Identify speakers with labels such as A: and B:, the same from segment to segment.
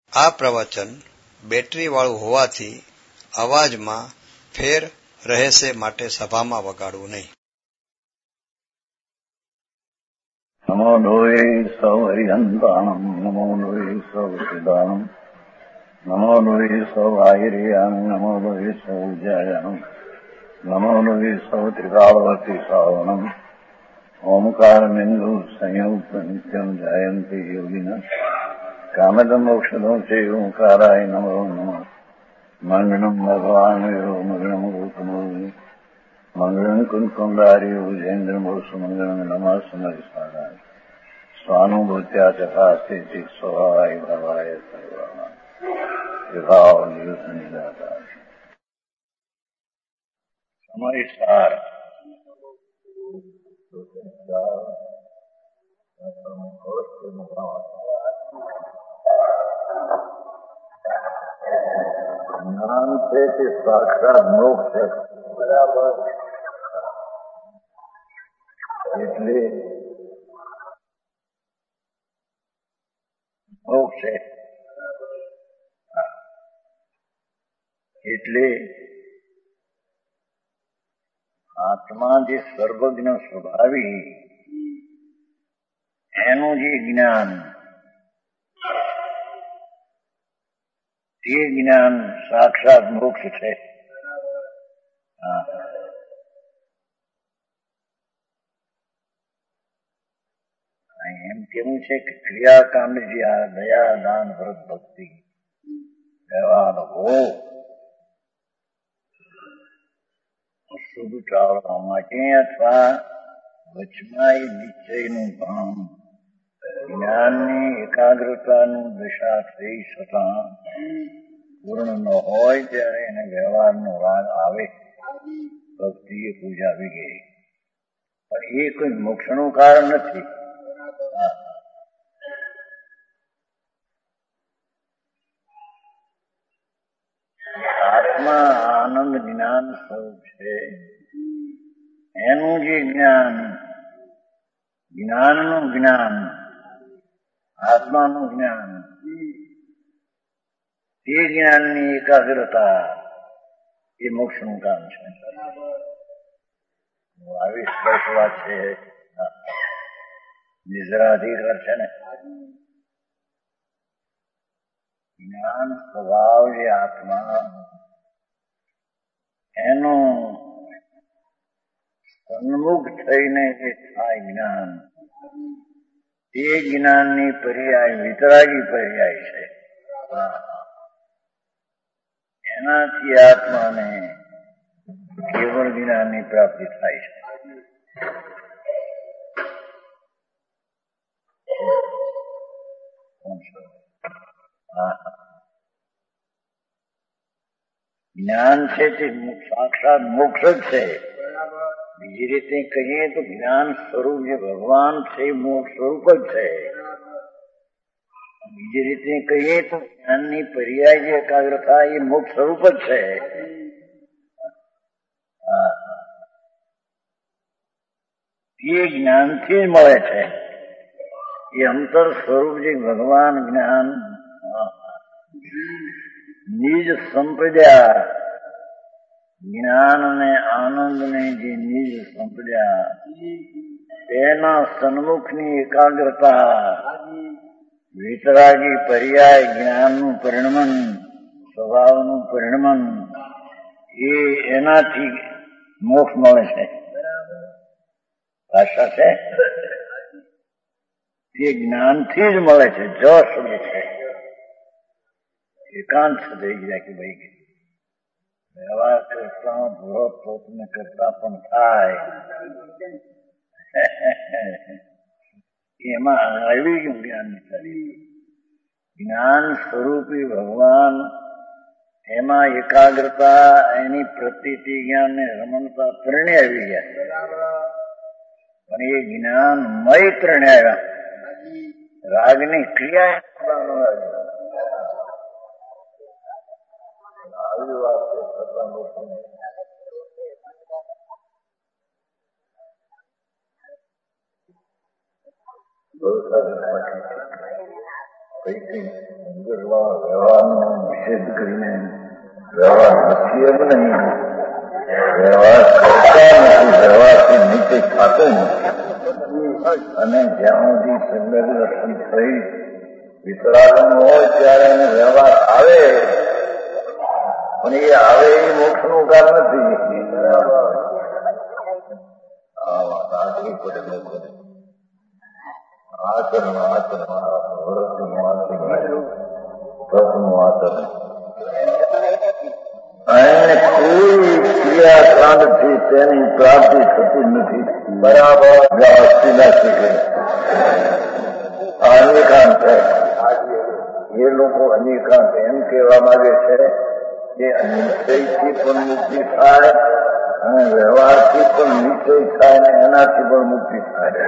A: આ પ્રવચન બેટરી વાળું હોવાથી અવાજમાં ફેર રહેશે, માટે સભામાં વગાડવું નહીં.
B: નમો લોહે સૌ હરિહંતાણમ, નમો લોહે સૌ સિદાનમ, નમો લોહે સૌ આહિર્યામ, નમો લોહે સૌ જયમ, નમો લોહે સૌ ત્રિકાળવતી સાવનમ, ઓમકાર બિંદુ સંયુક્ત નિત્યમ જયંતિ યોગિન કામદમ મોક્ષદો છે ઓંકારાય નમો નમઃ. મંગળમ ભગવાન મંગળમ ગૌતમો મંગળમ કુંકુંડાર્યો જૈન્દ્રમો સુમંગળમ નમઃ સમરિસારાય સ્વાનુભૂત્યા ચકાસ્તે ચિત સ્વભાવાય ભવાય સર્વાના વિભાવ નિદાતા સમયસાર જ્ઞાન છે તે સાક્ષાત મોક્ષ છે. બરાબર. એટલે મોક્ષ છે. એટલે આત્મા જે સર્વજ્ઞ સ્વભાવી એનું જે જ્ઞાન, તે જ્ઞાન સાક્ષાત મોક્ષ છે. એમ કેવું છે કે ક્રિયાકાંડ જે આ દયા દાન વ્રત ભક્તિ વ્યવહાર હો શુભ ટાળવા માટે અથવા વચમાં એ નિશ્ચયનું ભાન, જ્ઞાનની એકાગ્રતાનું દશા થઈ છતાં પૂર્ણ ન હોય ત્યારે એને વ્યવહારનો રાગ આવે, ભક્તિ એ પૂજા આવી ગઈ. પણ એ કોઈ મોક્ષનું કારણ નથી. આત્મા આનંદ જ્ઞાન સ્વરૂપ છે. એનું જે જ્ઞાન, જ્ઞાનનું જ્ઞાન, આત્માનું જ્ઞાન, તે જ્ઞાનની એકાગ્રતા એ મોક્ષનું કામ છે. આવી સ્પષ્ટ વાત છે. નિદ્રાધિકાર છે ને, જ્ઞાન સ્વભાવ જે આત્મા એનો સન્મુખ થઈને જે થાય જ્ઞાન, તે જ્ઞાનની પર્યાય વિતરાગી પર્યાય છે. એનાથી આત્માને કેવળ જ્ઞાનની પ્રાપ્તિ થાય છે. જ્ઞાન છે તે સાક્ષાત મોક્ષ જ છે. બીજી રીતે કહીએ તો જ્ઞાન સ્વરૂપ જે ભગવાન છે એ મોક્ષ સ્વરૂપ જ છે. બીજી રીતે કહીએ તો જ્ઞાનની પર્યાય જે એકાગ્રતા એ મોક્ષ સ્વરૂપ જ છે. એ જ્ઞાનથી જ મળે છે. એ અંતર સ્વરૂપ જે ભગવાન જ્ઞાન, નિજ સંપ્રદા જ્ઞાન અને આનંદને જે નિજ સંપ્રદા, તેના સન્મુખની એકાગ્રતા, વિતરાગી પર્યાય જ્ઞાનનું પરિણમન, સ્વભાવનું પરિણમન, એ એનાથી મોક્ષ મળે છે. ભાષા છે તે જ્ઞાનથી જ મળે છે. જ શબ્દ છે. એકાંત થઈ ગયા કે ભાઈ વ્યવહાર કરતા વ્રત પોતને કરતા પણ થાય, એમાં આવી ગયું જ્ઞાનની તારીફ. જ્ઞાન સ્વરૂપી ભગવાન, એમાં એકાગ્રતા, એની પ્રતીતિ જ્ઞાન ને રમણતા ત્રણે આવી ગયા. પણ એ જ્ઞાનમય ત્રણે આવ્યા. રાગની ક્રિયા આવી વાત છે. કઈ વ્યવહારનો નિષેધ કરીને વ્યવહાર નથી એમ નહીં, વ્યવહાર કરતા નથી, વ્યવહારથી નીચે ખાતો નથી. અને જ્યાં સુધી સંગત દર્શન થઈ વિતરાગમ હોય ત્યારે એને વ્યવહાર આવે, પણ એ આવે એ મોક્ષનું કામ નથી. આ વાત આટલી પડે લોકોને આચરણ વ્રતનું આચરણ, તપનું આચરણ, એને કોઈ ક્રિયાકાંડથી તેની પ્રાપ્તિ થતી નથી. બરાબર અનેકાંત એ લોકો અનેકાંત એમ કહેવા માંગે છે કે નિશ્ચયથી પણ મુક્તિ થાય અને વ્યવહારથી પણ નિશ્ચય થાય ને એનાથી પણ મુક્તિ થાય.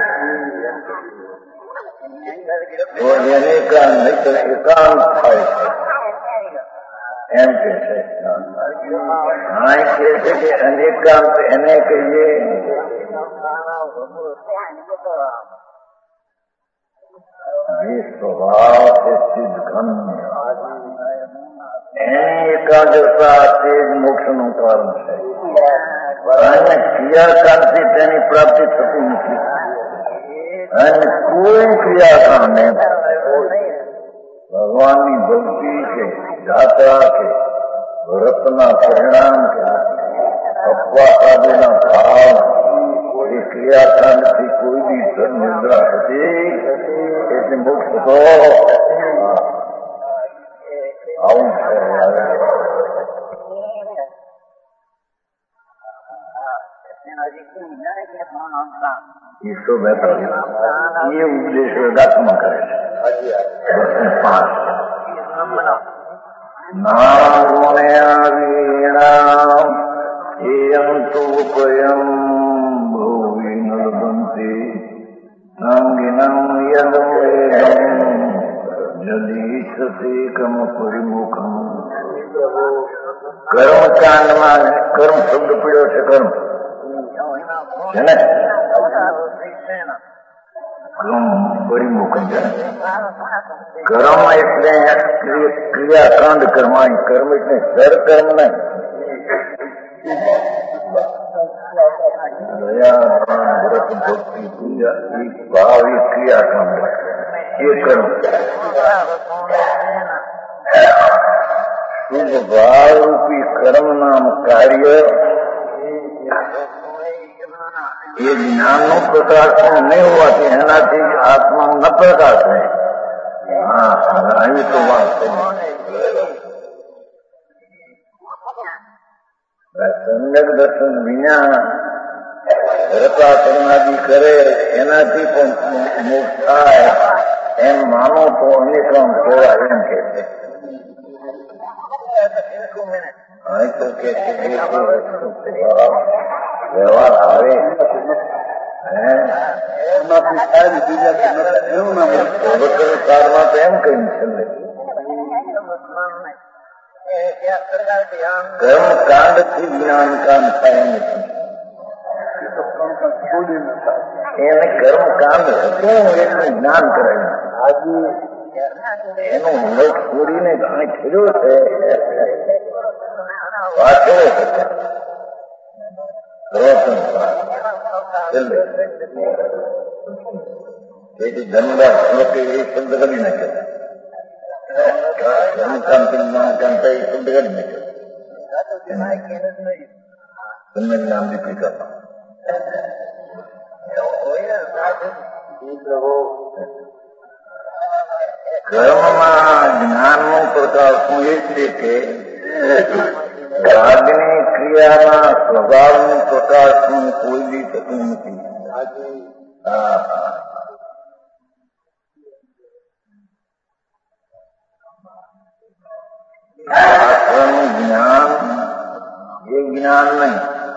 B: તો અનેકાંત નહીં તો એકાંત થાય છે એમ કે છે. હા કહે છે કે અનેકાંત એને કહીએ જે સ્વભાવ છે સિદ્ધગમ્ય, એની એકાગ્રતા તે જ મોક્ષનું કારણ છે. અને ક્રિયાકાંડથી તેની પ્રાપ્તિ થતી નથી. અને કોઈ ક્રિયાકાંડ ભગવાનની ભક્તિ કે યાત્રા કે વ્રતના પરિણામ કે અપવાસાદીના ભાવ એ ક્રિયાકાંડથી કોઈ બી નિદ્રા હતી એટલે મોક્ષ તો આવું છે. એ ઉપદેશો દાખમાં કરે છે. નાણામ એયમ તુપયમ ભૂવિ નલબંતી નાંગિનમ યદવેદમ જદીશતેકમ પરિમુખમ. કર્મકાંડમાં કર્મ શબ્દ પીડ્યો છે. કર્મ છે ને, કર્મ પરિમુખમ છે. કર્મ એટલે ક્રિયાકાંડ કર્મ, કર્મ એટલે સર કર્મ નહીં. વ્રત ભક્તિ પૂજા એ ભાવ એ ક્રિયાકાંડ એ કર્મ. શુભ ભાવરૂપી કર્મ નામ કાર્ય એ જ્ઞાનનું પ્રકાશન નહીં હોવાથી એનાથી આત્મા ન પ્રકાશ થાય. હા, આવી તો વાત છે. સંયક દર્શન વિના રતાચરણાદિ કરે એનાથી પણ મોક્ષ થાય એમ માનો તો અનેકમ કહેવાય એમ કે છે. અહીં તો કે છે વ્યવહાર આવે કાળમાં તો એમ કહ્યું છે કર્મકાંડ થી જ્ઞાનકાંડ થાય નથી. એને કર્મકાંડ હતું એટલું જ્ઞાન કરાયું. એનું લટ છોડીને કાંઈ થયો છે વાંચવો તેથી ધનદાસ લોકો એ શબ્દ કરી નાખ્યો. કર્મકાંડ જ્ઞાનકાંડ એ શબ્દ કરી નાખ્યો. તમને નામ દીકરી કરતા કર્મમાં જ્ઞાનનો પ્રકાર શું એ છે કે રાગની ક્રિયાના સ્વભાવનું પ્રકાશન કોઈ બી થતું નથી. શાસ્ત્રનું જ્ઞાન એ જ્ઞાન નહીં,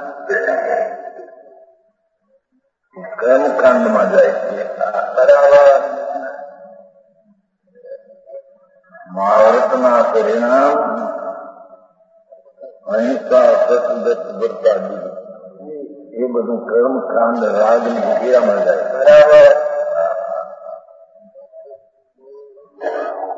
B: કર્મકાંડમાં જાય છે. બરાબર. મહાભારતના પરિણામ અહિંસા સતદત્ત વર્તાદી એ બધું કર્મકાંડ રાગની ક્રિયામાં જાય. બરાબર.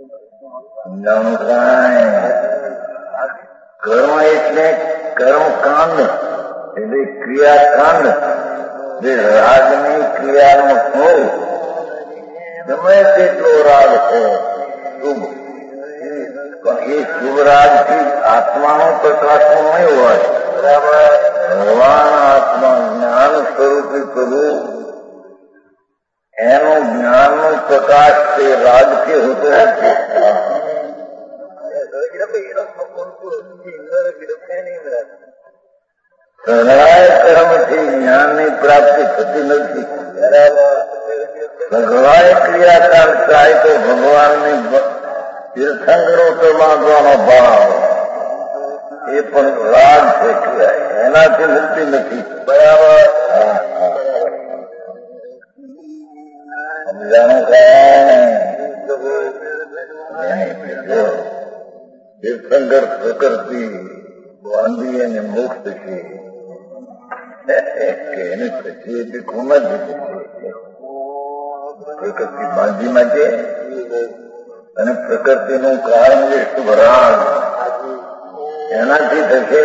B: સમજાણું કાંઈ? કર્મ એટલે કર્મકાંડ એટલે ક્રિયાકાંડ. જે રાગની ક્રિયાનો હોય ગમે તેટલો રાગ છે શુભ, પણ એ શુભ રાગથી આત્માનો પ્રકાશન નહીં હોય. ભગવાન આત્મા જ્ઞાન સ્વરૂપી પ્રભુ એનો જ્ઞાનનો પ્રકાશ તે રાગથી હોતો નથી. સહાય કર્મથી જ્ઞાનની પ્રાપ્તિ થતી નથી. ભગવાન ક્રિયાકાંડ થાય તો ભગવાનની તીર્થંકરો પરમાત્માનો ભાવ એ પણ રાગ છે, એનાથી મુક્તિ નથી. બરાબર સમજાણું કાંઈ? તીર્થંકર પ્રકૃતિ બાંધી અને મુક્ત છે કે એને પછી એ કોના જ પ્રકૃતિ બાંધી માટે અને પ્રકૃતિનું કારણ જે શુભ રાગ એનાથી થશે.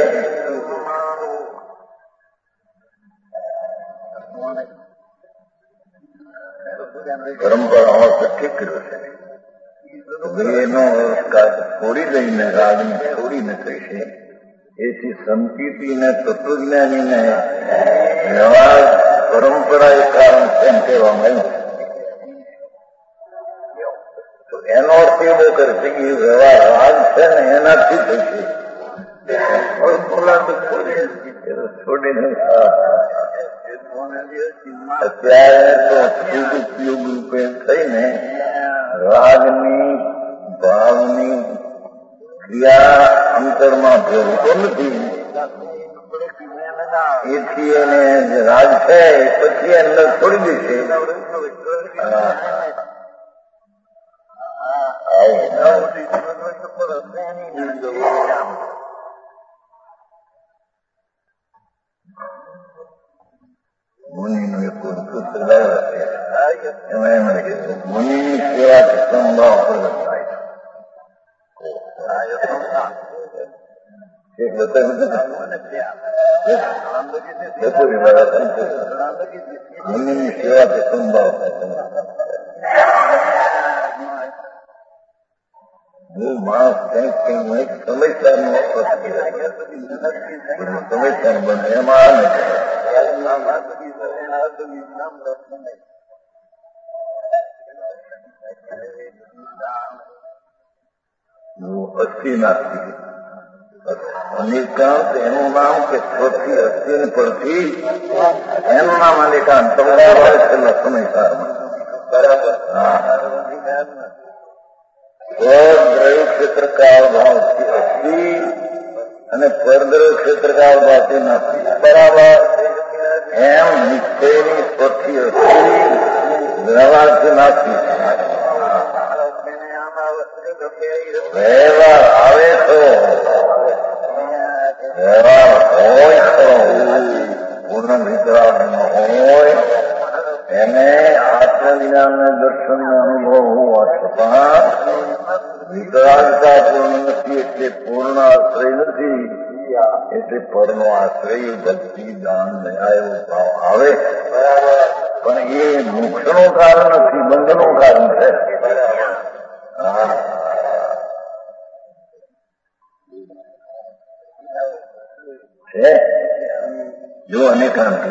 B: પરંપરાઓ ઠીક કર્યો છે. એનો છોડી દઈને રાગને છોડીને કહીશે. એથી સંકિતિને તત્વજ્ઞાનીને વ્યવહાર પરંપરા એ કારણ એમ કહેવામાં આવ્યું. તો એનો અર્થ એવો કરશે કે વ્યવહાર રાગ છે ને એનાથી થશે. છોડીને અત્યારે તો ઉપયોગ રૂપે થઈને રાગની ભાવની ક્રિયા અંતરમાં ભેરતો નથી. એથી એને જે રાગ છે પછી અંદર છોડી દેશે. મુનિનું એક સૂત્ર એમાં એમ કીધું, મુનિની સેવાથી સંભાવ પ્રગટ થાય. મુનિની સેવાથી સંભાવ હું માણસ કંઈક સમયસર નો સમયસર બને એમાં અસ્થિ નાસ્તી અનેકાંત એનું નામ કે સ્વથી અસ્થિ પરથી એનું નામ અનેકાંત છેલ્લા સમયકાળમાં. બરાબર. સ્વદ્રય ક્ષેત્રકાળ ભાવથી અસ્થિ અને પરદ્રય ક્ષેત્રકાળ ભાવથી નાસ્તી. બરાબર. એમ નિશ્ચયની સ્વથી અસ્થિ વ્યવહારથી નાસ્તી. વ્યવહાર આવે તો વ્યવહાર હોય તો પૂર્ણ વિતરાગ હોય એને આત્મજ્ઞાનને દર્શનનો અનુભવ હોવા છતાં વિતરાગતા પૂર્ણ નથી એટલે પૂર્ણ આશ્રય નથી. એટલે પરનો આશ્રય ભક્તિ દાન દયા એવો ભાવ આવે પણ એ મોક્ષનું કારણ નથી, બંધનું કારણ છે. જો અનેકાંત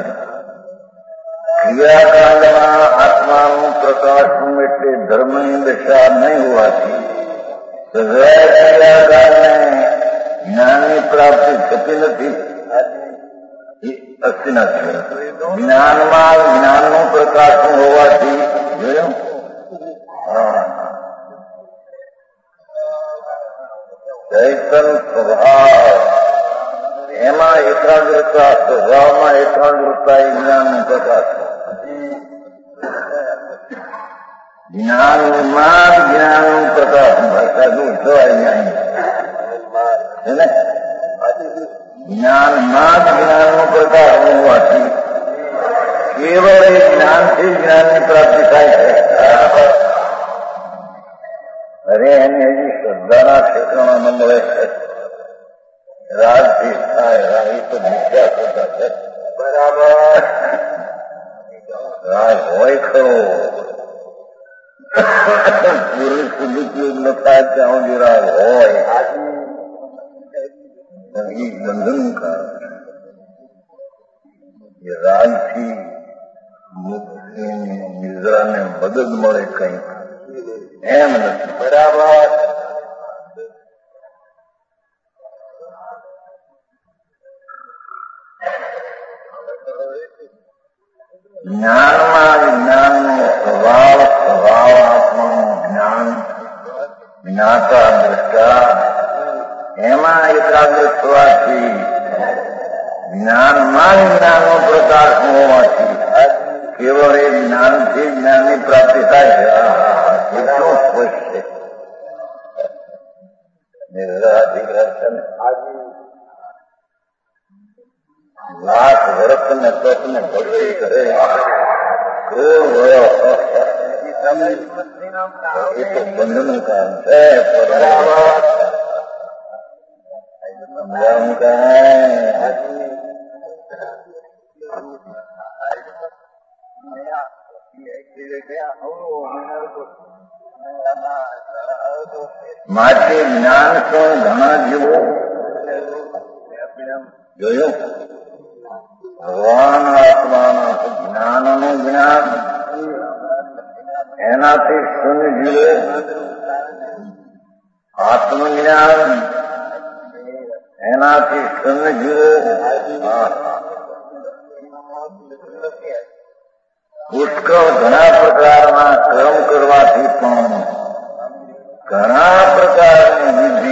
B: ક્રિયાકાંડમાં આત્માનું પ્રકાશન એટલે ધર્મની દશા નહીં હોવાથી સજાય ક્રિયાકાંડને જ્ઞાનની પ્રાપ્તિ થતી નથી. અસ્થિ નથી. જ્ઞાનમાં જ્ઞાનનું પ્રકાશન હોવાથી જોયું ચૈતન સ્વભાવ એમાં એકાગ્રતા, સ્વભાવમાં એકાગ્રતા એ જ્ઞાનનું પ્રકાશ. જ્ઞાનમાં જ્ઞાનનું પ્રકાશ ભાષા જો જવાય નહીં છે ને. જ્ઞાનમાં જ્ઞાનનું પ્રકાશ હોવાથી કેવળ એ જ્ઞાનથી જ્ઞાનની પ્રાપ્તિ થાય છે. અરે એને હજી શ્રદ્ધાના ઠેકાણા ન મળે છે. રાજથી થાય એ તો મિથ્યા શ્રદ્ધા છે. બરાબર. રાગ હોય ખરો પુરુષ સદુપયોગ ન થાય ત્યાં સુધી રાગ હોય પણ એ બંધન કારણ એ રાગથી મુક્તિની નિદ્રાને મદદ મળે કંઈક એમ નથી. બરાબર. જ્ઞાનમાં વિજ્ઞાનનો સ્વભાવ આત્માનું જ્ઞાન જ્ઞાતા દ્રષ્ટા એમાં એકાગ્ર થવાથી જ્ઞાનમાં વિજ્ઞાનનો પ્રકાશ હોવાથી કેવળ એ જ્ઞાનથી જ્ઞાનની પ્રાપ્તિ થાય છે. એટલું સ્પષ્ટ છે. લાખ વર્ષ ને તપ ને ભક્તિ કરે એ તો બંધનું કામ છે. માટે જ્ઞાન તો ઘણા જેવો જોયું. ભગવાન આત્માના જ્ઞાનનું જ્ઞાન એનાથી શૂન્ય જીવો આત્મજ્ઞાન એનાથી શૂન્ય જીવો પુષ્કળ ઘણા પ્રકારના કર્મ કરવાથી પણ ઘણા પ્રકારની વિધિ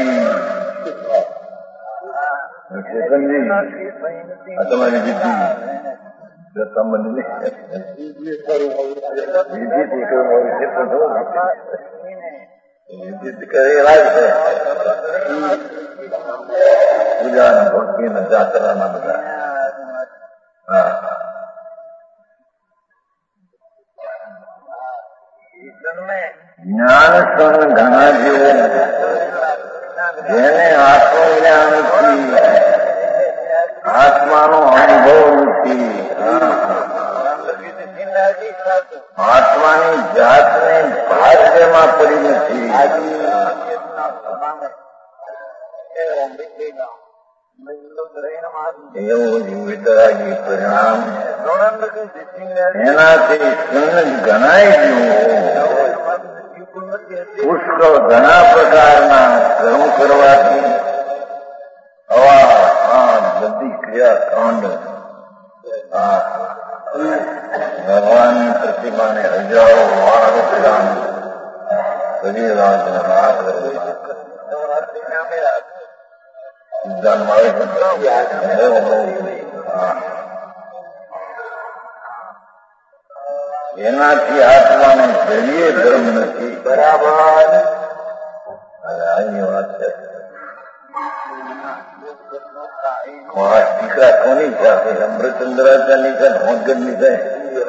B: તમારી વિધિ વિધિ કરેલા છે પૂજા ભક્તિ ને જાત્રાના બધા. જ્ઞાન સંગ ઘણા જેવો જેને આત્મજ્ઞાનથી આત્માનો અનુભવ નથી, આત્માની જાતને ભાગ્યમાં પડી નથી, એવું વિતરાગી પરિણામ એનાથી સહજ ગણાય ગયું. પુષ્કળ ઘણા પ્રકારના કર્મ કરવાથી બધી ક્રિયાકાંડ ભગવાનની પ્રતિમાને હજારો વાર પ્રદાન કરી એનાથી આત્માને જરીએ ધર્મ નથી. બરાબર. આની વાત છે. દીકરા કોની સાથે અમૃતચંદ્રાચાર્યની છે, મોદગરની છે.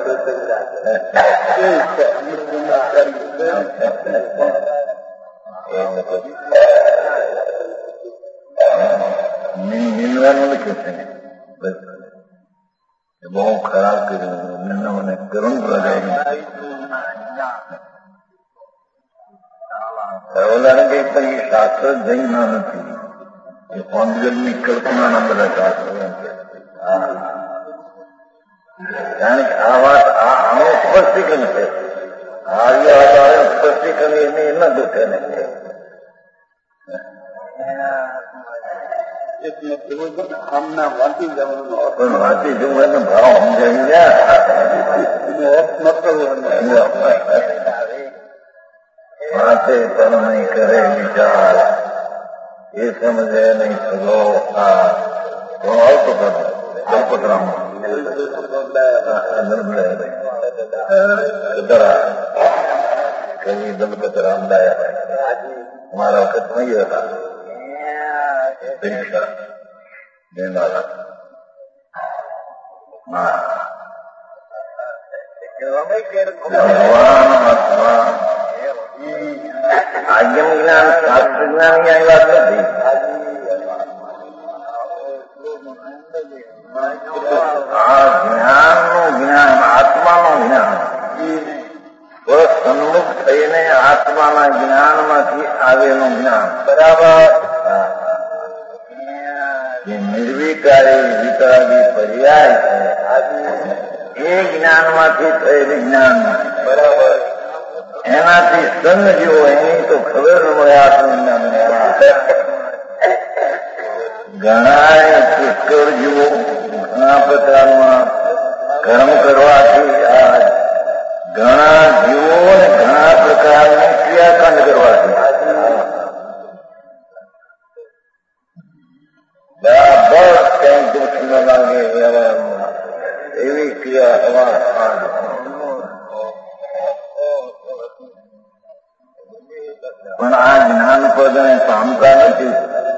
B: મિલવાનું લખ્યું છે ને બહુ ખરાબ કર્યું. મને કરુણ પ્રદાય ઓલાને કઈ પણ એ શાસ્ત્ર જઈ નથી. એ પંદગરની કલ્પનાના બધા શાસ્ત્રો. કારણ કે આ વાત આનું સ્પષ્ટીકરણ છે. સ્પષ્ટીકરણ એને એના દુઃખે ને વાંચી જવાનું ભાવ સમજાવી વાંચે પણ નહીં કરે વિચાર એ સમજે નહીં સગો. આવતો દલપતરામમાં કવિ દલપત રામદાયા અમારા વખત નહીં હતા. પરીક્ષા દેનારા ભગવાન આત્મા આગમ જ્ઞાન શાસ્ત્ર જ્ઞાની આ વાત નથી. આ જ્ઞાનનું જ્ઞાન આત્માનું જ્ઞાન સન્મુખ થઈને આત્માના જ્ઞાનમાંથી આવેલું જ્ઞાન. બરાબર. જે નિર્વિકારી વિતરાગી પર્યાય છે એ જ્ઞાનમાંથી થયેલી જ્ઞાન. બરાબર. એનાથી સંગ જેવો એની તો ખબર ન મળે આત્મજ્ઞાન. ઘણા પુષ્કળ જેવો ઘણા પ્રકારમાં કર્મ કરવાથી આ ઘણા જીવો ને ઘણા પ્રકારની ક્રિયાકાંડ કરવાથી બરાબર કઈ દોષ ન લાગે વ્યવહારમાં એવી ક્રિયા પણ આ જ્ઞાન પદને પામતા નથી.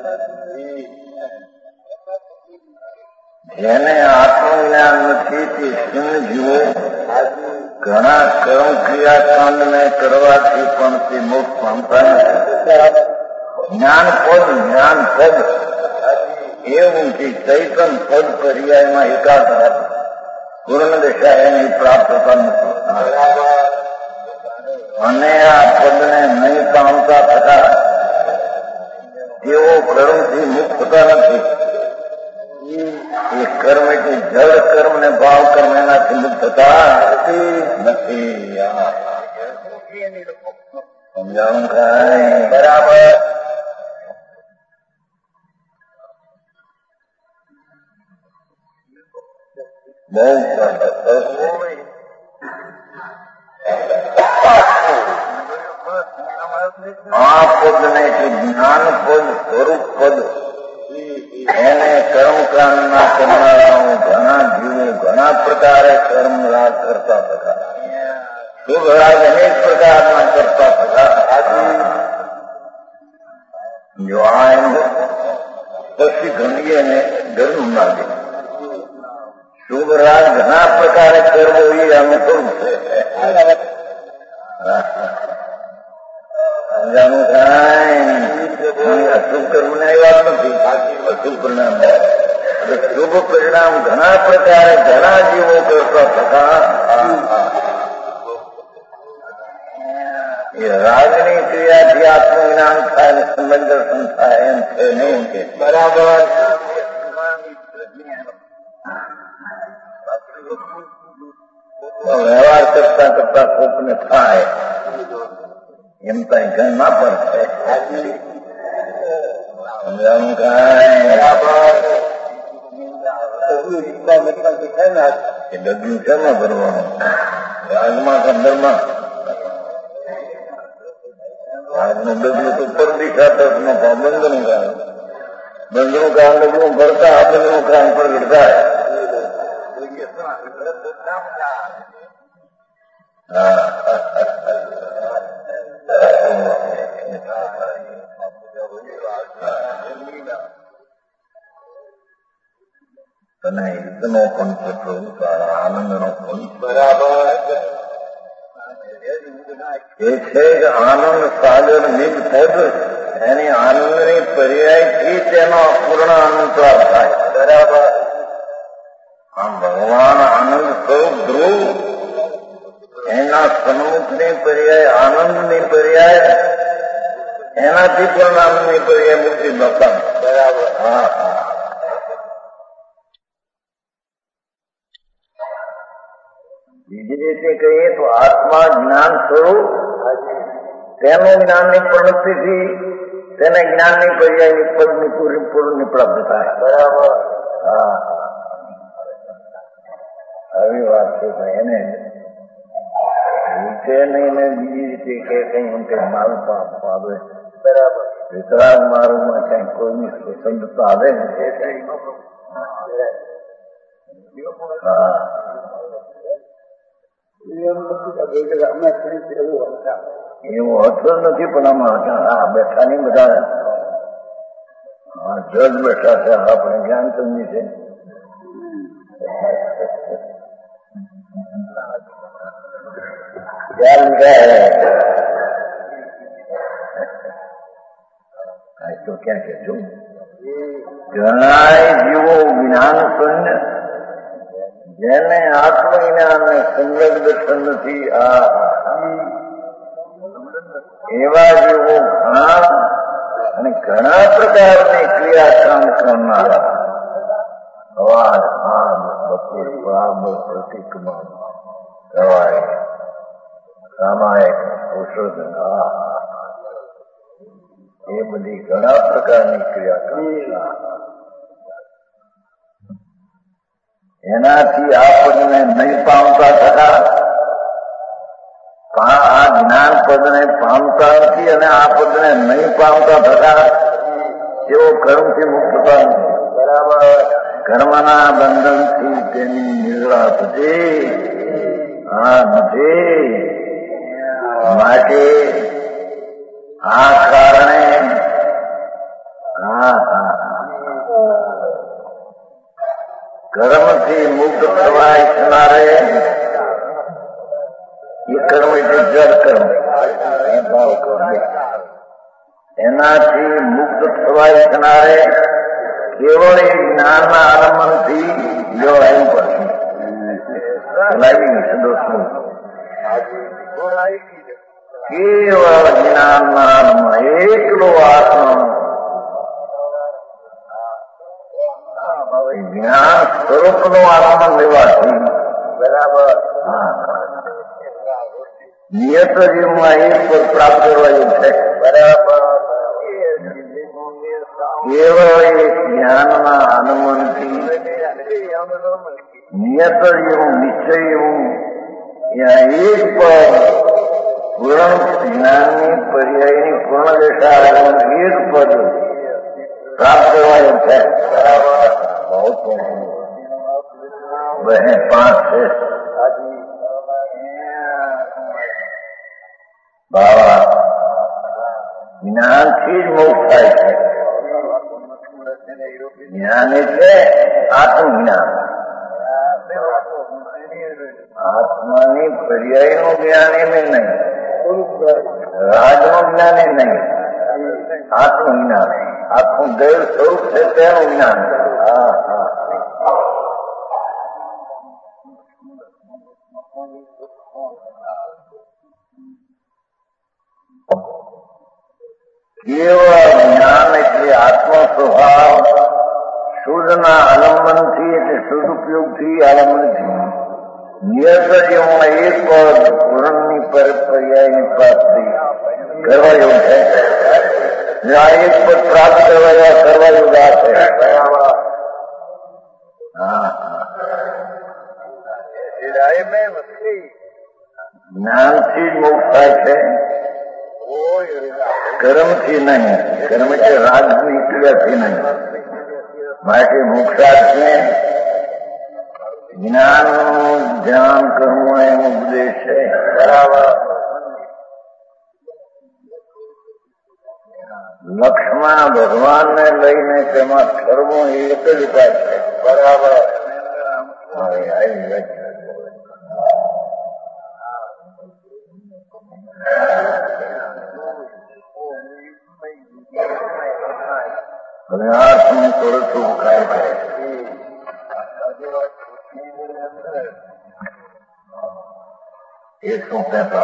B: જેને આત્મજ્ઞાન નથી તે શૂન્ય જીવો ઘણા કર્મ ક્રિયાકાંડ ને કરવાથી પણ તે મોક્ષ પામતા નથી. જ્ઞાન પદ એવું કે ચૈતન પદ પર્યાયમાં એકાકાર પૂર્ણ દશા એની પ્રાપ્ત નથી. અને આ પદને નહીં પામતા થતા તેઓ કર્મથી મુક્ત થતા નથી. એ કર્મ એટલે જળ કર્મ ને ભાવ કર્મ એનાથી મુક્ત થતા નથી. સમજાવું કાંઈ? બરાબર. બહુ આ પદ ને જ્ઞાન પદ સ્વરૂપ પદ એને કર્મકાંડના કરનારાઓ ઘણા જીવો ઘણા પ્રકારે કર્મ રાગ કરતા હતા. શુભ રાગ અનેક પ્રકારના કરતા હતા. જો આ એમ પછી ગણીએ ને ગરમ લાગે. શુભ રાગ ઘણા પ્રકારે કરવો એ અનુકૂળ છે. સમજાનું કાંઈ? અશુભ કર્મ ને એ વાત નથી. અશુભ પરિણામ શુભ પરિણામ ઘણા પ્રકારે ઘણા જીવો કરતા હતા. એ રાગની ક્રિયાથી આત્મજ્ઞાન થાય ને સમજદર્શન થાય એમ છે નહીં કે બરાબર. વ્યવહાર કરતા કરતા કોકને થાય એમ કઈ ઘર ના પડશે. સમજાવું કાંઈ? એ ડગલું શેમાં ભરવાનું? રાગમાં કંદરમાં રાગનું ડગલું તો પરદી ખાતર બંધનું કામ. બંધનું કામ ડગલું ભરતા આ બંધનું કામ પ્રગટ થાય. તને હિતનો પણ છે પ્રભુ, તારા આનંદનો પણ. બરાબર. એ છે કે આનંદ સાગર નિજ પદ એની આનંદની પર્યાયથી તેનો અપૂર્ણ આનંદ પ્રાપ્ત થાય. બરાબર. આમ ભગવાન આનંદ સ્વરૂપ ધ્રુવ એના સન્મુખની પર્યાય આનંદની પર્યાય એનાથી પણ આનંદની પર્યાય મુક્તિ બતા. બરાબર. હા હા. બીજી રીતે કહીએ તો આત્મા જ્ઞાન સ્વરૂપ તેનું જ્ઞાનની પ્રવૃત્તિથી તેને જ્ઞાનની પર્યાયની પદની પૂર્ણ પ્રાપ્ત થાય. બરાબર. હા આવી વાત છે. એને રીતે નહીં ને બીજી રીતે કે કઈ કે મારું પાપ આવે. બરાબર. વિતરાગ મારુંમાં ક્યાંય કોઈની સ્વતંત્રતા આવે ને હા એવું હોતો નથી. પણ આમાં હા બેઠા નહીં બધા જજ બેઠા છે. આપણે જ્ઞાન સમજી છે. ધ્યાન તો ક્યાં કહેજો ઘણા જીવો જ્ઞાન શૂન્ય જેને આત્મજ્ઞાન ને સંલગ્ન દર્શન નથી એવા જીવો ઘણા અને ઘણા પ્રકારની ક્રિયાકામ કરનારા અવાજ બપોર બરાબર પ્રતિક્રમણ કવાય સામાયિક ઔષધ એ બધી ઘણા પ્રકારની ક્રિયાકામ એનાથી આ પદને નહીં પામતા થતા આ જ્ઞાન પદને પામતા નથી અને આ પદને નહીં પામતા થતા તેઓ કર્મથી મુક્ત થતા બરાબર કર્મના બંધનથી તેની નિર્વાહ થતી નથી માટે આ કારણે કર્મથી મુક્ત થવા ઈચ્છનારે એ કર્મ એટલે જળ કર્મ ભાવ કર્મ એનાથી મુક્ત થવા ઈચ્છનારે કેવળ એ જ્ઞાનના આલંબનથી જોડાયું પડશે કેવળ જ્ઞાનના આલંબન એકલો આત્મા જ્ઞાન સ્વરૂપનો આલંબન લેવાથી બરાબર નિયત જીવમાં એક પદ પ્રાપ્ત કરવાનું છે બરાબર કેવળ એક જ્ઞાનના આલંબનથી નિયત જેવું નિશ્ચય એવું ત્યાં એક પદ પૂર્ણ જ્ઞાનની પર્યાયની પૂર્ણ દશા એક પદ પ્રાપ્ત કરવાનું છે બરાબર બહુ બહેન 5 છે બાવા જ્ઞાનથી જ મોક્ષ થાય છે જ્ઞાન એટલે આત્મજ્ઞાન આત્માની પર્યાયનું જ્ઞાન એમ નહીં રાજનું જ્ઞાન એ નહીં આત્મજ્ઞાન આખું દૈવ સ્વરૂપ છે તેનું જ્ઞાન કેવળ જ્ઞાન એટલે આત્મ સ્વભાવ શુદ્ધના આલંબનથી એટલે શુદ્ધ ઉપયોગથી આલંબનથી નિયત જીવમાં એક પદ પૂર્ણની પર્યાયની પ્રાપ્તિ કરવા એવું છે આ એક પદ પ્રાપ્ત કરવા એવું આ છે જ્ઞાનથી જ મોક્ષ થાય છે કર્મથી નહીં કર્મ એટલે રાજની ક્રિયાથી નહીં માટે મોક્ષાર્થને જ્ઞાનનું ધ્યાન કરવું એનો ઉપદેશ છે બરાબર લક્ષ્મણ ભગવાનને લઈને તેમાં ઠરવું એ એક જ ઉપાય છે બરાબર અર્થનું થોડું શું ખાય છે એ શું કહેતા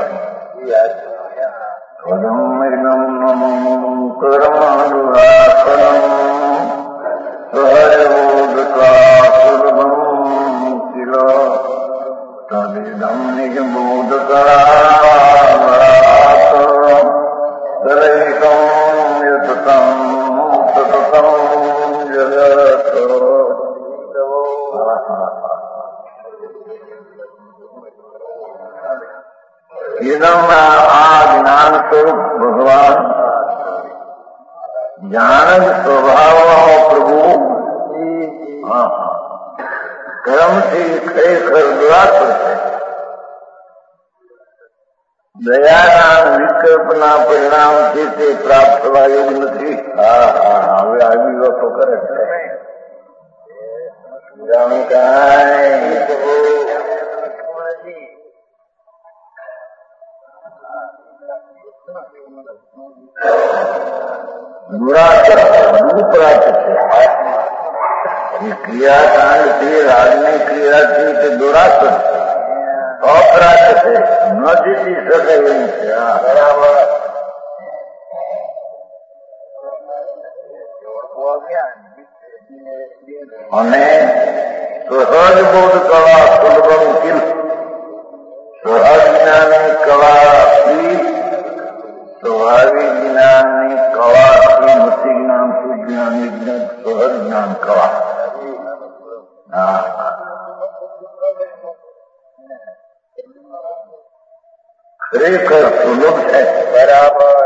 B: તદિદમ નિજબોધ આ જ્ઞાન સ્વરૂપ ભગવાન જ્ઞાન જ સ્વભાવનો પ્રભુ કર્મથી ખરેખર દુરાત્ર છે દયાના વિકલ્પના પરિણામથી તે પ્રાપ્ત થવા યોગ નથી હવે આવી વાતો કરે છે દુરાસર અનુપ્રાપ્ત છે. ક્રિયાકાંડથી રાજની ક્રિયાથી તે દુરાસર અપ્રાપ્ત છે, ન જીતી શકે એવું છે. બરાબર. અને સહજ બોધ કળા સુલભમ કિલ, સહજ જ્ઞાની કળાથી સ્વાભાવિક જ્ઞાનની કળાથી મતિ જ્ઞાન સુજ્ઞાની જ્ઞાન સહજ જ્ઞાન કળા. ખરેખર સુલભ છે. બરાબર.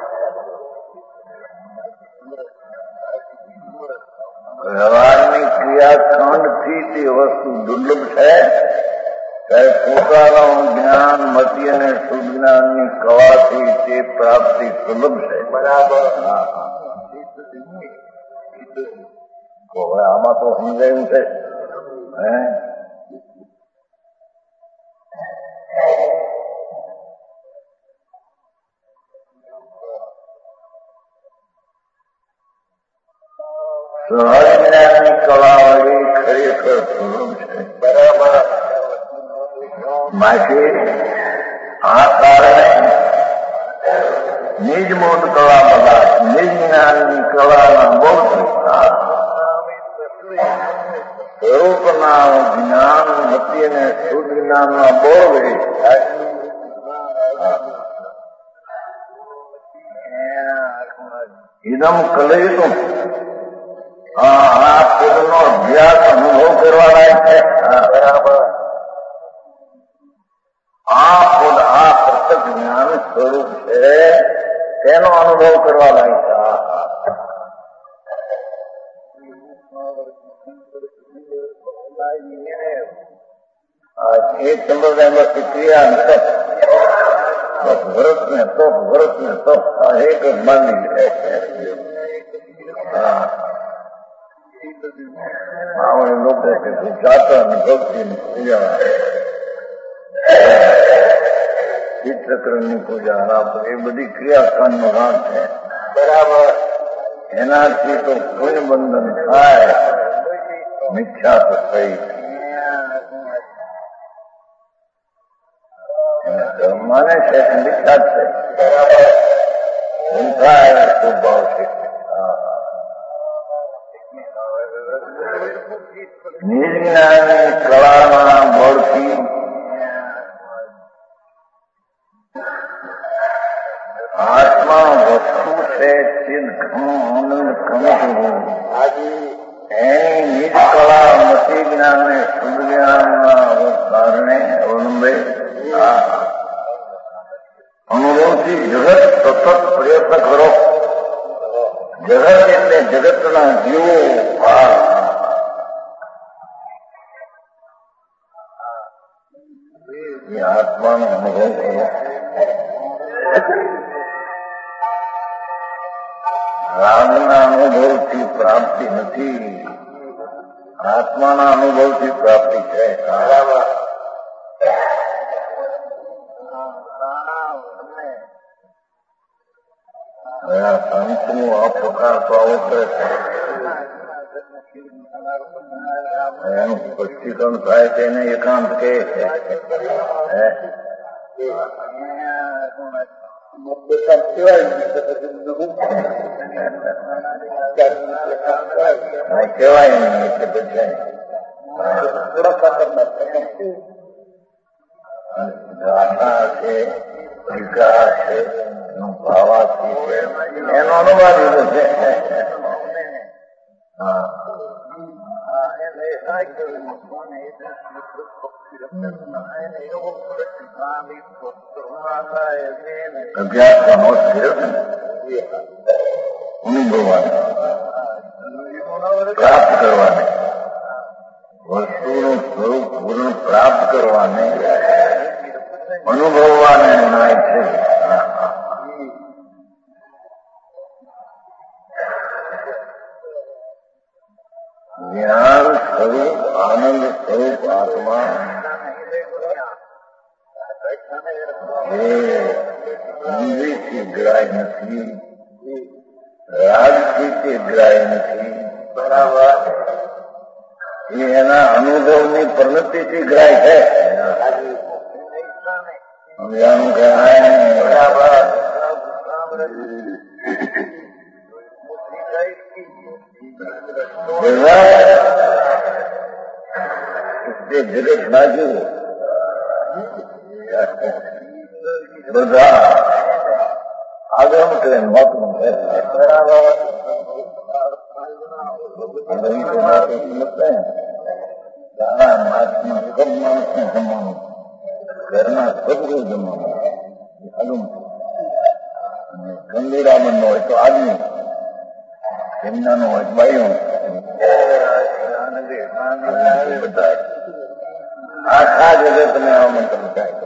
B: વ્યવહારની ક્રિયાખંડથી તે વસ્તુ દુર્લભ છે, ત્યારે પોતાનું જ્ઞાન મતિ અને સુજ્ઞાનની કળાથી તે પ્રાપ્તિ સુલભ છે. બરાબર. હવે આમાં તો સમજાયું છે. સહજ જ્ઞાનની કળા વળી ખરેખર સુલભ છે. બરાબર. માટે આ કારણે નિજ બોધ કળા બધા નિજ જ્ઞાનની કળાના બોધથી સ્વરૂપના જ્ઞાન મતિ અને શુદ્ધ જ્ઞાનના બોધ ઇદમ કલયુગમ. આ પદનો અભ્યાસ અનુભવ કરવા લાયક છે. બરાબર. આ પદ આ પ્રત્યક્ષ જ્ઞાન સ્વરૂપ છે, તેનો અનુભવ કરવા લાયક છે. એક સંપ્રદાયમાં ક્રિયા ભરત ને તો એક જ માની લોકો કે જાતા ભક્તિ પૂજા ચિત્રકરની પૂજા એ બધી ક્રિયાકાંડનો ભાગ છે. બરાબર. એનાથી તો કોઈ બંધન થાય મિથ્યા તો થઈ માને છે મિથ્યા છે. બરાબર. થાય તો ભાવ છે. નિજ જ્ઞાનની કળાના બળથી આત્મા વસ્તુ છે, ચિદ આનંદ કમતું એની નિજ કળા મતિ જ્ઞાન ને શુદ્ધ જ્ઞાનના અવતારને અવલંબે અનુભવથી જગત સતત પ્રયત્ન કરો. જગત એટલે જગતના જીવો આત્માનો અનુભવ કરો. રાગના અનુભવથી પ્રાપ્તિ નથી, આત્માના અનુભવથી પ્રાપ્તિ છે. સંતનું આ પ્રકાર તો આવું કરે છે. એનું સ્પષ્ટીકરણ થાય તેને એકાંત કહે છે. કહેવાય નહીં એટલે પછી ગાથા છે, વિકાસ છે, ભાવાથી છે, એનો અનુવાદ લીધો છે. અભ્યાસ કરવો અનુભવવાનો પ્રાપ્ત કરવાને વસ્તુનું સ્વરૂપ પૂર્ણ પ્રાપ્ત કરવાને અનુભવવાને નાય છે. જ્ઞાન સ્વરૂપ આનંદ સ્વરૂપ આત્મા એ ઇન્દ્રિયથી ગ્રાહ્ય નથી, રાગથી તે ગ્રાહ્ય નથી. બરાબર. એ એના અનુભવની પ્રવૃત્તિથી ગ્રાહ્ય છે. જગત બાજુ બધા આગળ કે મોતનું ઘરના સબરું જમવાનું ગંગીરામન નો હોય તો આદમી, એમના નો હોય બાયું, બધા આખા જગત ને આમંત્રણ થાય.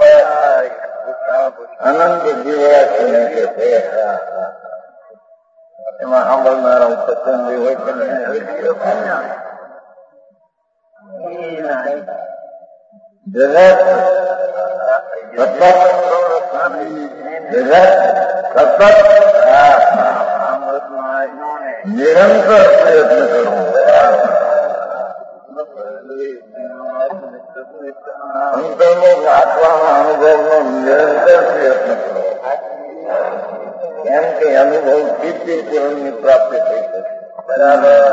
B: અનંત જીવરાશિને કે છે એમાં સાંભળનારા સત્સંગી હોય કે જગત સતત નિરંતર પ્રયત્ન કરવો. આત્માના અનુભવનો નિરંતર પ્રયત્ન કરો. કેમ કે અનુભવ દિવ્ય પૂર્ણની પ્રાપ્તિ થઈ શકે. બરાબર.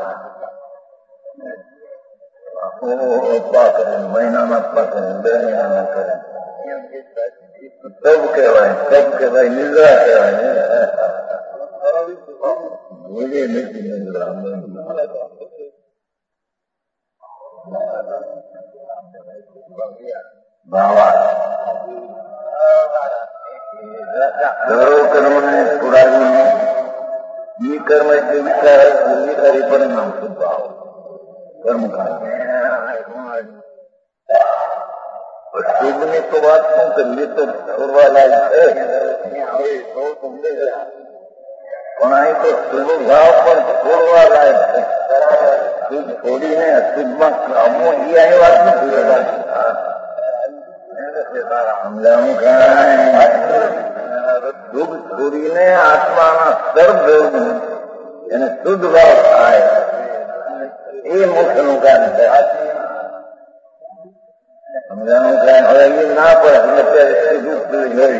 B: અપા કરે, મહિનામાં અપા કરે, 2 મહિનામાં કરે, સબ કહેવાય, નિદ્રા કહેવાય. ભૂલે નથી નિદ્રા. સર્વ કર્મને છોડાવીને ઈ કર્મ એટલે વિચારી પરિણામ ભાવ કર્મકાંડ. શુભની તો વાત શું કરીએ તો છોડવા લાયક છે, પણ અહીં તો શુભ ભાવ પણ છોડવા લાયક છે. શુભ છોડીને અશુભમાં કામો એ અહીં વાત નથી. દુઃખ છોડીને આત્માના સર્વ એને શુદ્ધ ભાવ થાય એ મોક્ષનું કારણ છે. સમજાણું કારણ હવે એ ના પડે એટલે દુઃખ જોઈ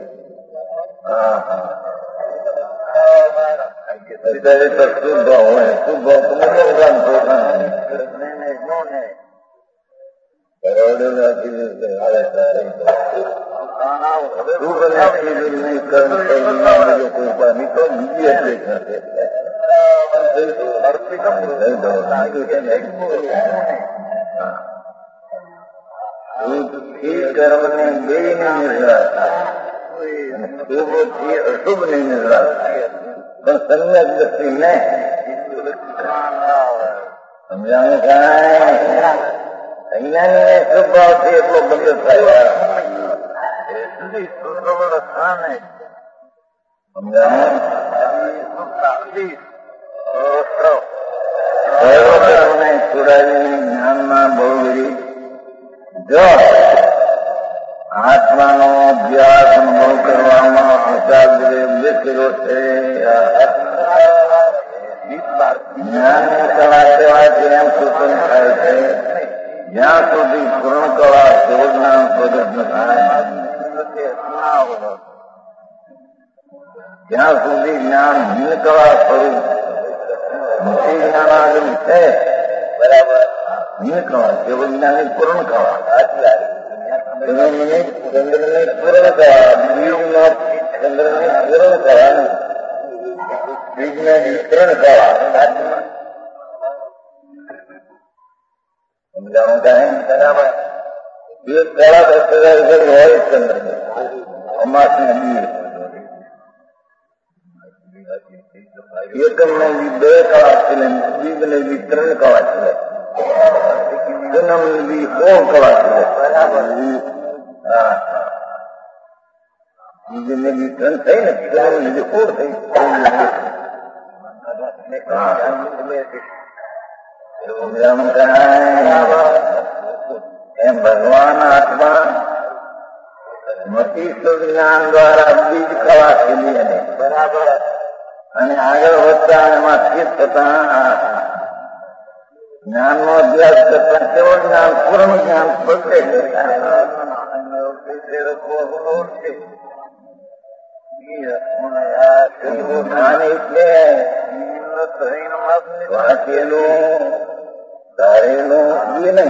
B: અત્યારે તો શુદ્ધ ભાવ હોય. શુદ્ધ ભાવ તો કામ કર્મને બે ની નિર્ધાર થાય, શુભથી અશુભ ની નિર્ધાર થાય, પણ સમ્યક દ્રષ્ટિ નહીં. સમજાણું કાંઈ અજ્ઞાનીને શુભ ભાવથી એટલો બંધ થાય. છોડાવીને જ્ઞાનમાં બહુરી જો આત્માનો અભ્યાસ અનુભવ કરવામાં અસાધ્ય બેસેલો છે. જ્ઞાનની કળા કહેવાય એમ સૂચન થાય છે. જ્યાં સુધી પૂર્ણ કળા શોધના પ્રગટ ન થાય ત્યાં સુધી જ્ઞાન ભિન્ન કળા સ્વરૂપ મોટી જ્ઞાનાગમ છે. બરાબર. ભિન્ન કળા કેવળ જ્ઞાનની પૂર્ણ કળા, ચંદ્રની પૂર્ણ કળા, બીજમાં ચંદ્રની પૂર્ણ કળા, બીજના વિતરણ કળા. સમજાણું કાંઈ? બરાબર. એક કળા 10,000 હોય ચંદ્ર અમાસ ને એકમને 2 કળા છે, બીજને 3 કળા છે, જન્મની 16 કળા છે. બરાબર. બીજને 3 થઈ ને જન્મની 16 થઈ. એમ ભગવાન આત્મા મતિ શુદ્ધ જ્ઞાન દ્વારા બીજ કળા ખીલી અને બરાબર અને આગળ વધતા એમાં સ્થિત થતા જ્ઞાનનો અભ્યાસ કરતા કેવો જ્ઞાન પૂર્ણ જ્ઞાન પોતે જ્ઞાન એટલે વાંચેલું ધારેલું એ નહીં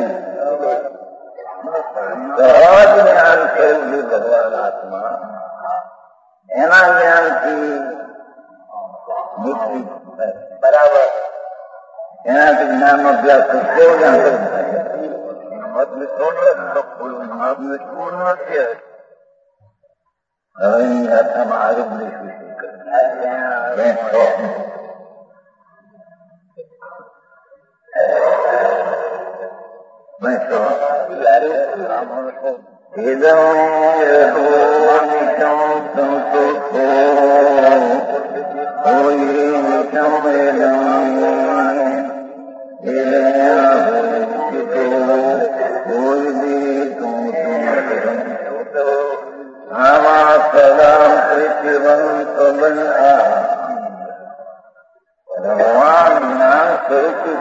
B: સહજ જ્ઞાન થયું ભગવાન આત્મા એના જ્ઞાનથી મુક્તિ બરાબર એનાથી જ્ઞાન નો અભ્યાસ કેવો જ્ઞાન હવે એની આત્મામાં આરોગ્ય ભગવાન જ્ઞાન સ્વરૂપ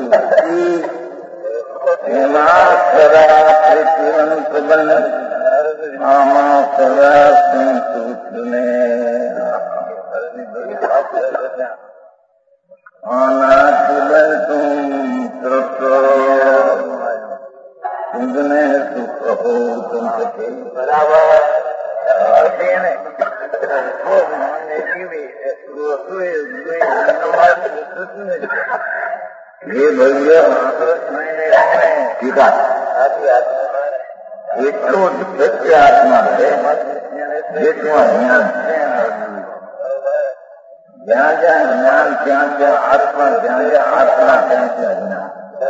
B: એમાં સદા પ્રીતિવંત બન આમાં સદા સંતુષ્ટને અનાથિબંતું તૃપ્તો સુધને સુખ હો તુમ સકે બરાબર ये भैया टीका એટલો સત્ય આત્મા છે જેટલું જ્ઞાન જ્યાં જ્યાં જ્ઞાન ત્યાં ત્યાં આત્મા જ્યાં જ્યાં આત્મા ત્યાં ત્યાં જ્ઞાન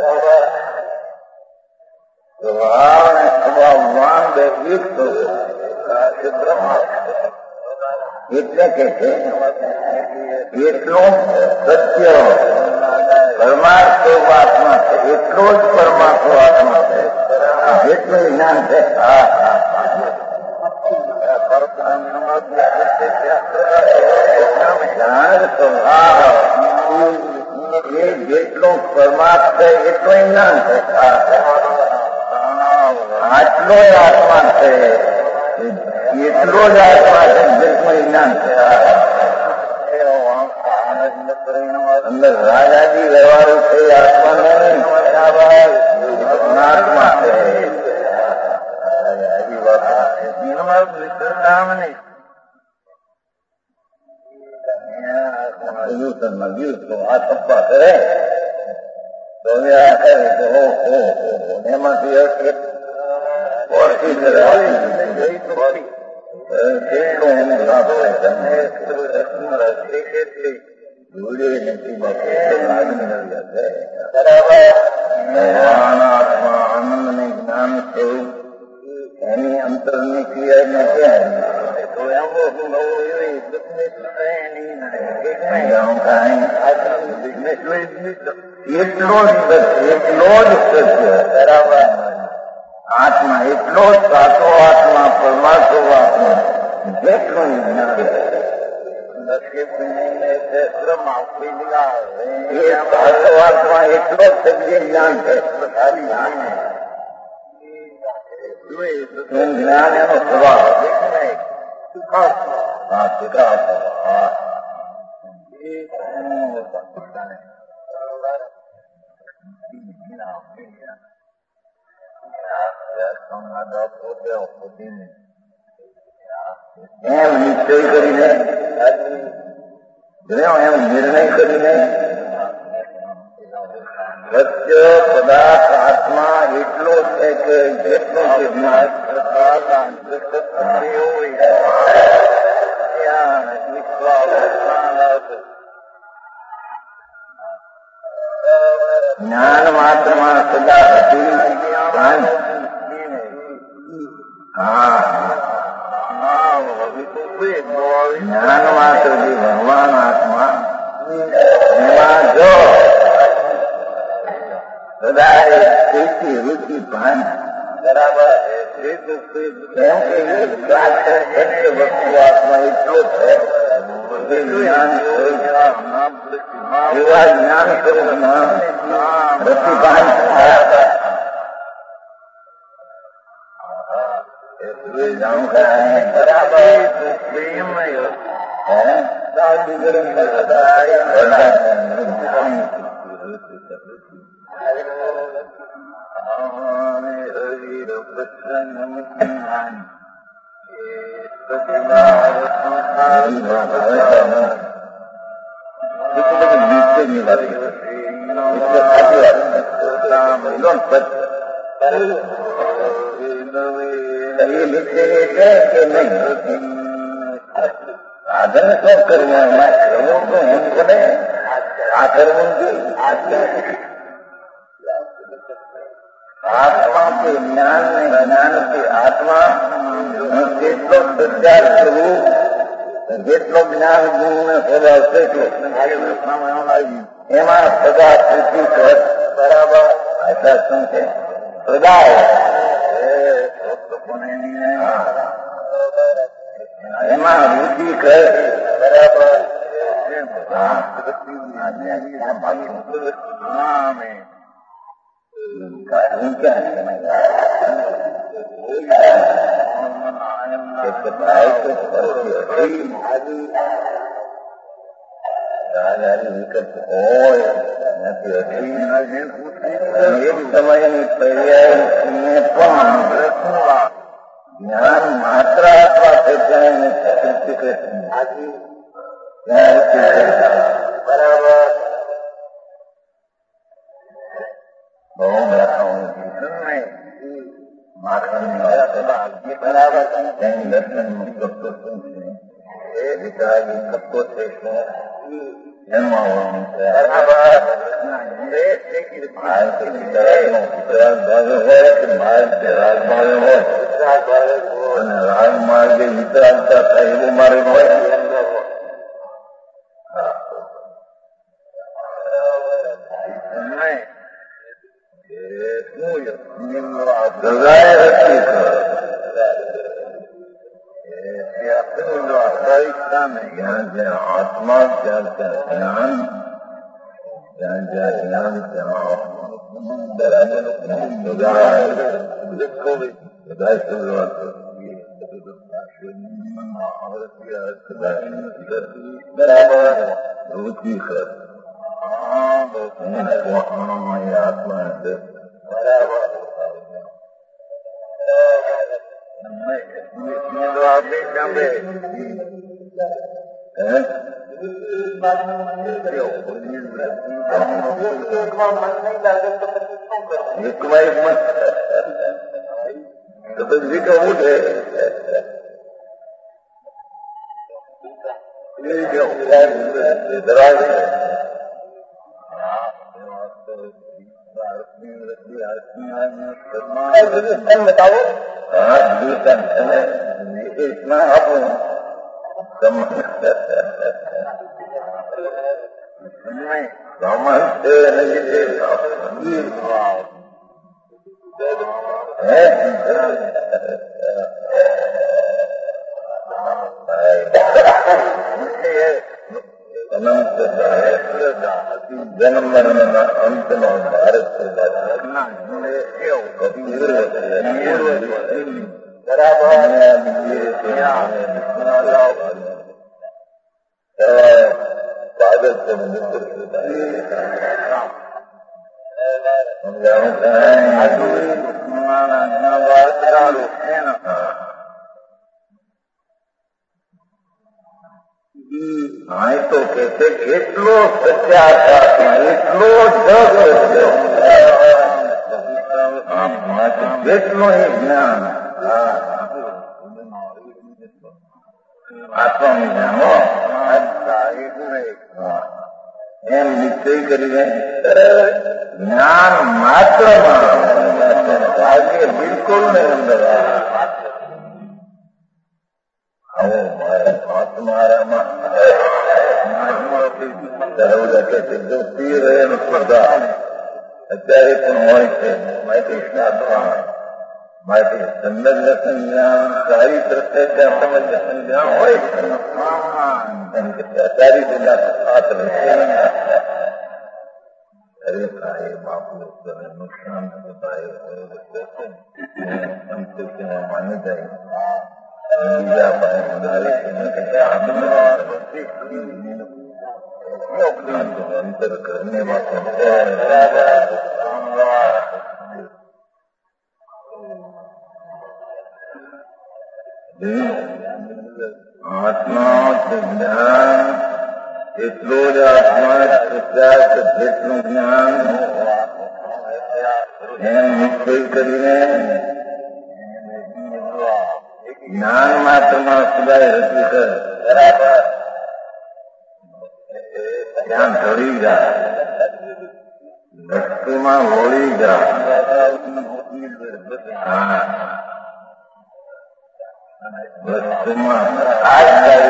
B: સ્વભાવ અને સ્વભાવવાન બે એક બ્રહ્મ એટલે કે છે એટલું સત્ય પરમાર્થ આત્મા છે એટલો જ પરમાર્થ આત્મા છે જેટલું જ્ઞાન છે એ જેટલું પરમાર્થ છે એટલું જ્ઞાન છે આટલો આત્મા છે એટલો જ આત્મા છે જેટલું જ્ઞાન છે અંદર રાજાજી વ્યવહારો છે આત્મા નહીં આત્મા છે આ તપ્પા કરે તો એમાંથી કેટલું એને લાભ આત્મા આનંદ ને જ્ઞાન સ્વરૂપ એની અંતરની ક્રિયા એટલો જ સત્ય બરાબર આત્મા એટલો જ સાચો આત્મા પરમાર્થો આત્મા જેટલું જ્ઞાન આત્મા એટલો જ સત્ય જ્ઞાન છે જ્ઞાન એનો સ્વભાવ એમ નિશ્ચય કરીને એમ નિર્ણય કરીને સત્ય પદાર્થ આત્મા એટલો છે કે જેટલો જ્ઞાન માત્રમાં સદા હતી જ્ઞાન માત્ર જે ભગવાન આત્મા એમાં જો સદા પ્રીતિ રુચિ ભાન બરાબર એમ કે સત્ય વસ્તુ આત્મા એટલો છે તે જ્ઞાન એવા જ્ઞાન સ્વરૂપમાં પ્રતિભાન થયા જાણું કરાય બરાબર પ્રેમ સાધન શું કરવું કરવું તો એમ પડે આ કરવું આત્મા કે જ્ઞાન ને જ્ઞાન કે આત્મા જેટલો પ્રચાર કરવું જેટલો જ્ઞાન ગુણ ને સ્વભાવ તેટલો એમાં સદા પૂછી કર બરાબર આશા શું છે સદાય એમાં રુચિ કર બરાબર એક સમયની પર્યાય પણ જ્ઞાન માત્ર અથવા પ્રત્યાયની તૃપ્તિ બરાબર બહુ બરાબર તેની દર્શન મુક્ત શું છે એ વિતરાગી સત્વો છે શું જન્માવાનું છે અને રાજમાર્ગે વિતરાગતા થાય એવું મારે હોય આત્મા ત્યાં જ્ઞાન ત્યાં જ્ઞાન ત્યાં બરાબર રુચિ કર આત્મા તો પછી કહું છે બતાવો હા વિશેષમાં આપું જન્મ મરણના અંતનો ભારત હા તો કે એટલો પ્રચાર એટલો જેટલો એ જ્ઞાન આત્માનું જાણો એમ નિશ્ચય કરીને જ્ઞાન માત્રમાં બિલકુલ ને અંદર આવો મારામાં સ્પર્ધા અત્યારે પણ હોય છે માહિતી જ્ઞાન માહિતી સંલગ્ન જ્ઞાન સારી દ્રષ્ટિ ત્યાં સંલગ્ન જ્ઞાન હોય છે એમ કે सारी दुनिया हाथ में अरे खाए बापू नुकसान बताए हमको क्यों माने जाए अंतर करने आत्मा ज्ञान એટલો જ આત્મા સત્યાર્થ જેટલું જ્ઞાન એમ નિશ્ચય કરીને જ્ઞાન માત્રમાં સદાય રચી કર બરાબર ત્યાં ઢળી જાય વસ્તુમાં હોળી જાય હા વસ્તુમાં આ જાય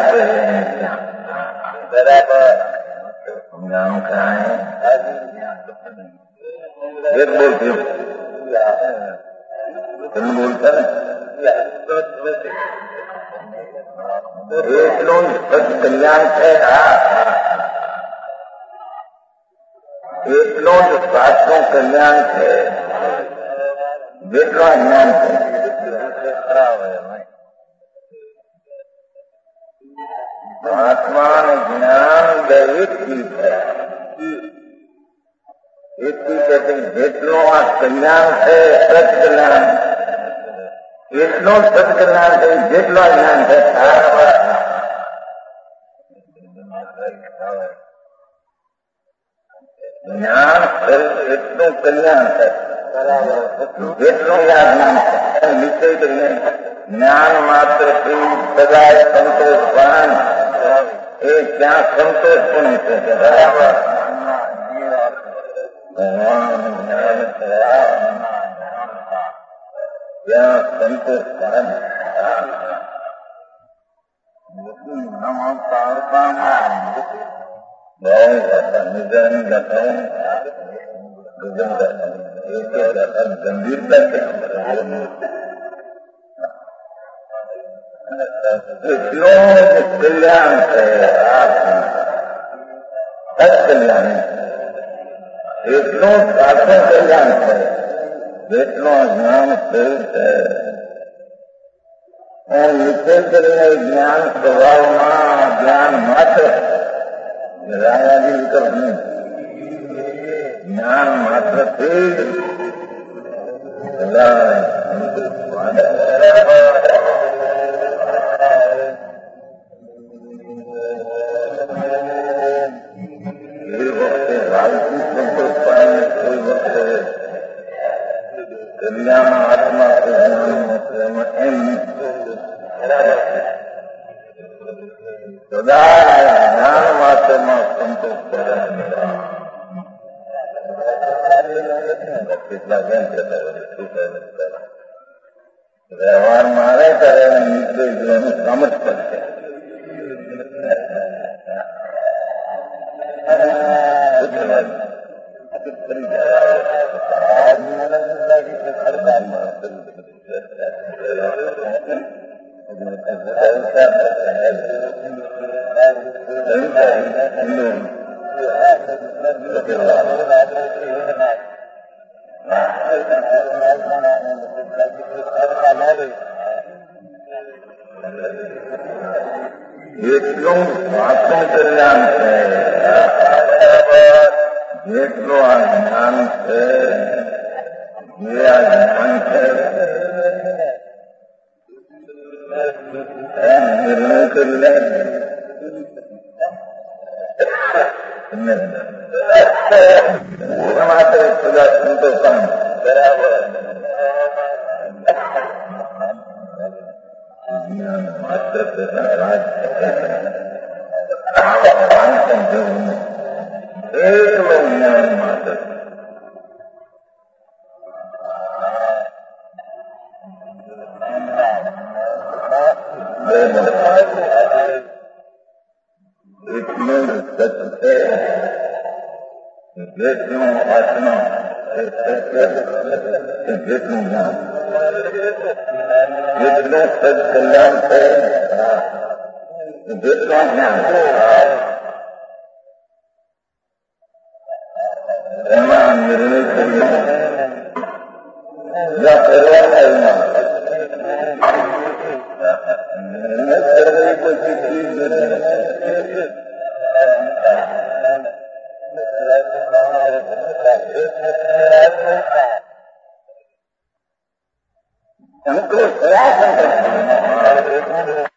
B: बराबर गाँव कहाँ है एक बोलते हो तुम बोलता એટલો સત કલ્યાણ છે એટલો જ સ્વાસ્થ્યનું કલ્યાણ છે જેટલો જ્ઞાન છે આત્મા ને જ્ઞાન દરેક ચીજ છે એટલી કે જેટલો આ કલ્યાણ છે સત્કલ્યાણ એટલો સત્કલ્યાણ છે જેટલો જ્ઞાન છે જ્ઞાન એટલું કલ્યાણ છે જેટલું જ્ઞાન છે નિશ્ચય કરીને જ્ઞાન માત્ર સદાય સંતોષ પાન એ ત્યાં સંતોષ પણ છે બરાબર ત્યાં સંતોષ પાન એટલો કલ્યાણ છે સત્કલ્યાણ એટલો સાચું કલ્યાણ છે જેટલો જ્ઞાન થયું છે નિશ્ચય કરીને જ્ઞાન સ્વભાવમાં જ્ઞાન માત્ર રાયાદી વિકલ્પ નહીં જ્ઞાન માત્ર થી કલ્યાણ આત્મા એમ સદા જ્ઞાન માત્રમાં સંતોષ કરે કેટલા બેન કહેતા વ્યવહારમાં આવે ત્યારે નીકળી જવાનું કામ જ પડશે જેટલું વાંચન કલ્યાણ છે જેટલું આ જ્ઞાન છે જે આ જ્ઞાન છે એમ નિર્ણય કરી લે માત્ર સદા સંતોષ બરાબર જ્ઞાન માત્ર રાજ વાંચન જેવું એકલું જ્ઞાન માત્ર એટલું સત છે જેટલું આત્મા જેટલું જ્ઞાન જેટલું સત્કલ્યાણ છે વિશ્વાસ ના એમાં નિર્ણય કરીને સંકોચ